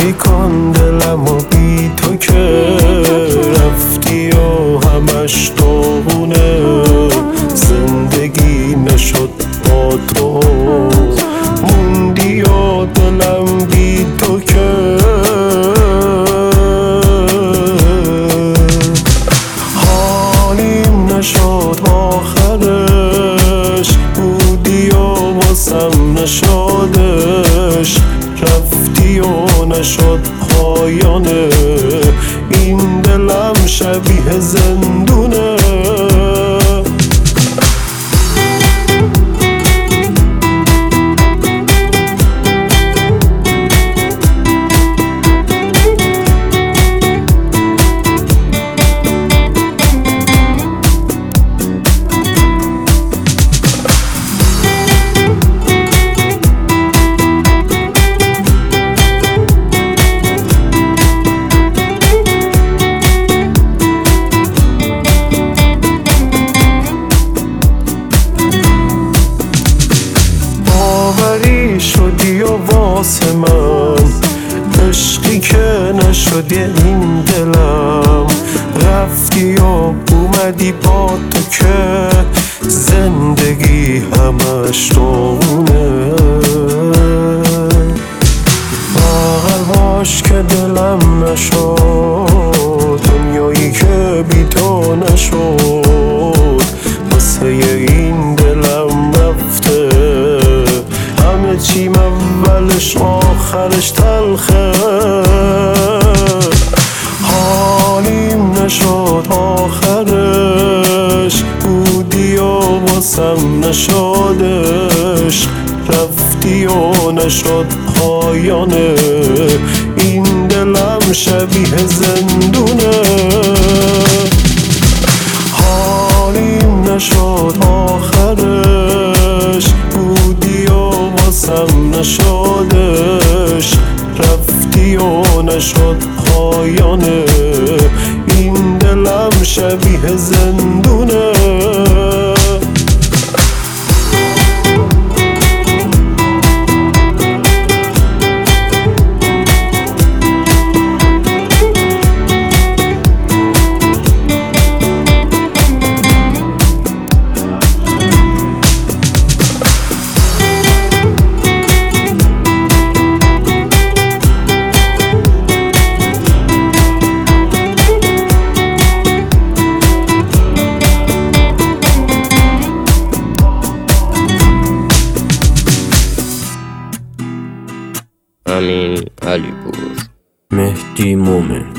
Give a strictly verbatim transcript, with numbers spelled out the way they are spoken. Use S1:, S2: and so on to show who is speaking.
S1: خالی کن دلمو بی تو که رفتی و همش داغونه، زندگی نشد با تو، موندی و دلم بی تو که حالیم نشد آخرش، بودی و واسم نشدش، رفتی و نشد پایانه، این دلم شبیه زندونه. شدی و واسه من عشقی که نشدی این دلم، رفتی و اومدی با تو که زندگی همش دونه. باور باش که دلم نشد دنیایی که بی تو نشد، واسه این دلم رفته همه چیم، اولش آخرش تلخه، حالیم نشد آخرش، بودی و واسم نشدش، رفتی و نشد پایانه، این دلم شبیه زندونه. حالیم نشد آخرش، بودی و واسم نشدش، رفتی و نشد پایانه، این دلم شبیه زندونه.
S2: امین علیپور.
S1: مهدی مومن.